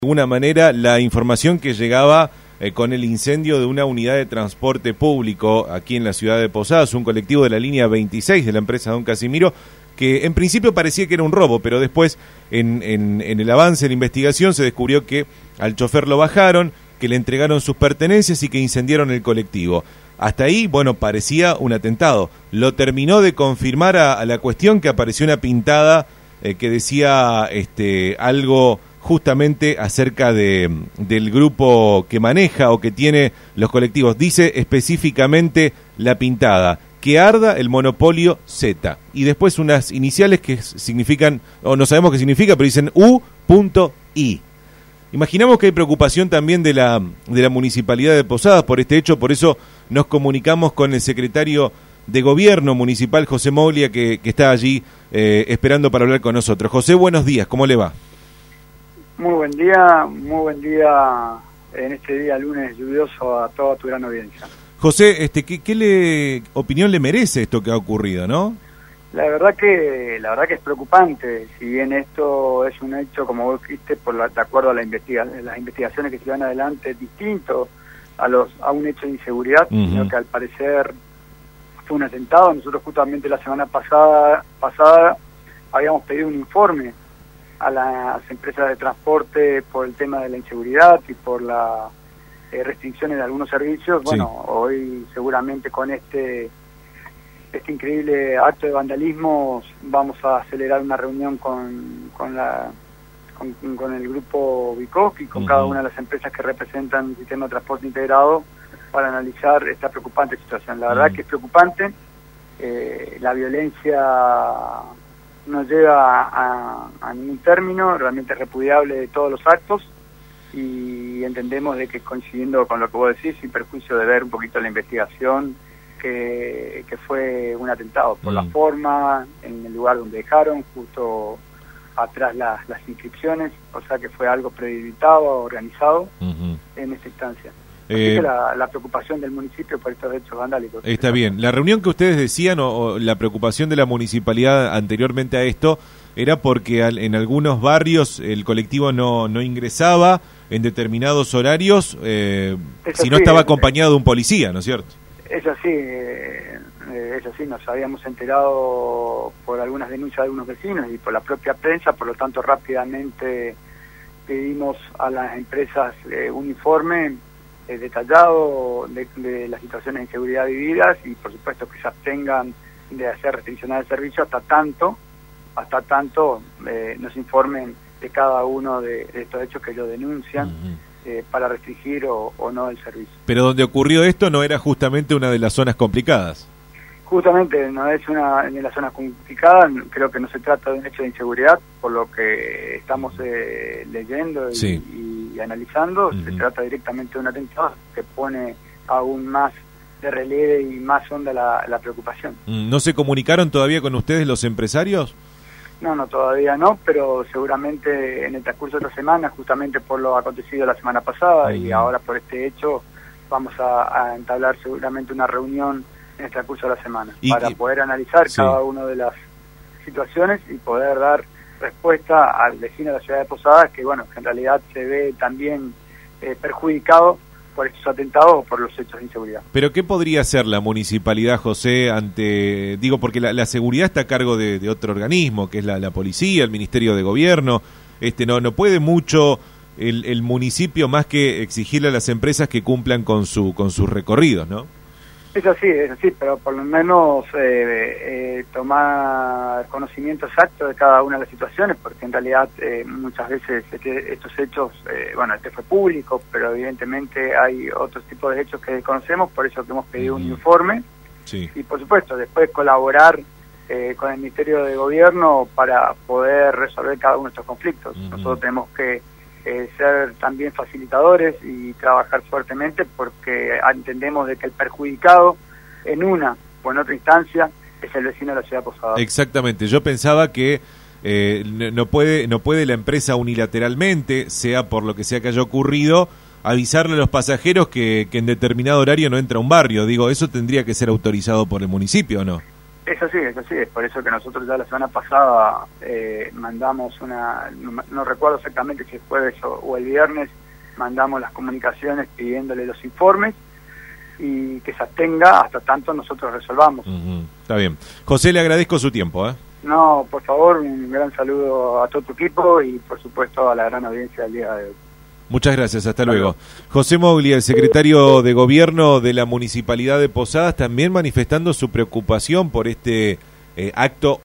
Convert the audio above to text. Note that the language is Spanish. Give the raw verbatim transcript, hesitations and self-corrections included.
De alguna manera la información que llegaba eh, con el incendio de una unidad de transporte público aquí en la ciudad de Posadas, un colectivo de la línea veintiséis de la empresa Don Casimiro, que en principio parecía que era un robo, pero después en, en, en el avance de la investigación se descubrió que al chofer lo bajaron, que le entregaron sus pertenencias y que incendiaron el colectivo. Hasta ahí, bueno, parecía un atentado. Lo terminó de confirmar a, a la cuestión que apareció una pintada eh, que decía este, algo justamente acerca de del grupo que maneja o que tiene los colectivos. Dice específicamente la pintada, que arda el monopolio Z. Y después unas iniciales que significan, o no sabemos qué significa, pero dicen U I. Imaginamos que hay preocupación también de la, de la Municipalidad de Posadas por este hecho, por eso nos comunicamos con el secretario de Gobierno Municipal, José Moglia, que, que está allí eh, esperando para hablar con nosotros. José, buenos días, ¿cómo le va? Muy buen día, muy buen día en este día lunes lluvioso a toda tu gran audiencia. José, este, ¿qué, qué le, opinión le merece esto que ha ocurrido, no? La verdad que la verdad que es preocupante, si bien esto es un hecho, como vos dijiste, por la, de acuerdo a la investiga, las investigaciones que se van adelante, distinto a los a un hecho de inseguridad, uh-huh. sino que al parecer fue un atentado. Nosotros justamente la semana pasada pasada habíamos pedido un informe a las empresas de transporte por el tema de la inseguridad y por las eh, restricciones de algunos servicios. Bueno, sí. Hoy seguramente con este este increíble acto de vandalismo vamos a acelerar una reunión con con la con, con el grupo Bicosky, con uh-huh. cada una de las empresas que representan un sistema de transporte integrado para analizar esta preocupante situación. La verdad uh-huh. que es preocupante, eh, la violencia no llega a, a ningún término, realmente es repudiable de todos los actos y entendemos de que, coincidiendo con lo que vos decís, sin perjuicio de ver un poquito la investigación, que, que fue un atentado por mm. la forma, en el lugar donde dejaron, justo atrás las, las inscripciones, o sea que fue algo premeditado, organizado uh-huh. en esta instancia. Eh, es la, la preocupación del municipio por estos hechos vandálicos. Está bien. La reunión que ustedes decían, o, o la preocupación de la municipalidad anteriormente a esto, era porque al, en algunos barrios el colectivo no, no ingresaba en determinados horarios, eh, si no estaba acompañado de un policía, ¿no es cierto? Es así, eh, es así. Nos habíamos enterado por algunas denuncias de algunos vecinos y por la propia prensa, por lo tanto rápidamente pedimos a las empresas eh, un informe Eh, detallado de, de las situaciones de inseguridad vividas y por supuesto que se abstengan de hacer restricciones del servicio hasta tanto hasta tanto eh, nos informen de cada uno de, de estos hechos que ellos denuncian uh-huh. eh, para restringir o, o no el servicio. Pero donde ocurrió esto no era justamente una de las zonas complicadas. Justamente no es una de las zonas complicadas, creo que no se trata de un hecho de inseguridad, por lo que estamos eh, leyendo y, sí. y, y analizando, uh-huh. se trata directamente de un atentado que pone aún más de relieve y más honda la, la preocupación. ¿No se comunicaron todavía con ustedes los empresarios? No, no, todavía no, pero seguramente en el transcurso de la semana, justamente por lo acontecido la semana pasada uh-huh. y ahora por este hecho, vamos a, a entablar seguramente una reunión en el transcurso de la semana, y, para poder analizar sí. cada una de las situaciones y poder dar respuesta al vecino de la ciudad de Posadas, que bueno, que en realidad se ve también eh, perjudicado por estos atentados o por los hechos de inseguridad. Pero ¿qué podría hacer la municipalidad, José, ante, digo, porque la, la seguridad está a cargo de, de otro organismo, que es la, la policía, el Ministerio de Gobierno, este no, no puede mucho el, el municipio más que exigirle a las empresas que cumplan con su con sus recorridos, ¿no? Es así, es así, pero por lo menos eh, eh, tomar conocimiento exacto de cada una de las situaciones, porque en realidad eh, muchas veces este, estos hechos, eh, bueno, este fue público, pero evidentemente hay otros tipos de hechos que desconocemos, por eso que hemos pedido uh-huh. un informe, sí. y por supuesto después colaborar eh, con el Ministerio de Gobierno para poder resolver cada uno de estos conflictos. Uh-huh. Nosotros tenemos que Eh, ser también facilitadores y trabajar fuertemente porque entendemos de que el perjudicado en una o en otra instancia es el vecino de la ciudad de Posadas. Exactamente, yo pensaba que eh, no puede no puede la empresa unilateralmente, sea por lo que sea que haya ocurrido, avisarle a los pasajeros que, que en determinado horario no entra a un barrio. Digo, eso tendría que ser autorizado por el municipio, ¿o no? Es así, es así, es por eso que nosotros ya la semana pasada eh, mandamos una, no, no recuerdo exactamente si es jueves o, o el viernes, mandamos las comunicaciones pidiéndole los informes y que se abstenga hasta tanto nosotros resolvamos. Uh-huh. Está bien. José, le agradezco su tiempo, ¿eh? No, por favor, un gran saludo a todo tu equipo y por supuesto a la gran audiencia del día de hoy. Muchas gracias, hasta luego. José Moglia, el secretario de Gobierno de la Municipalidad de Posadas, también manifestando su preocupación por este eh, acto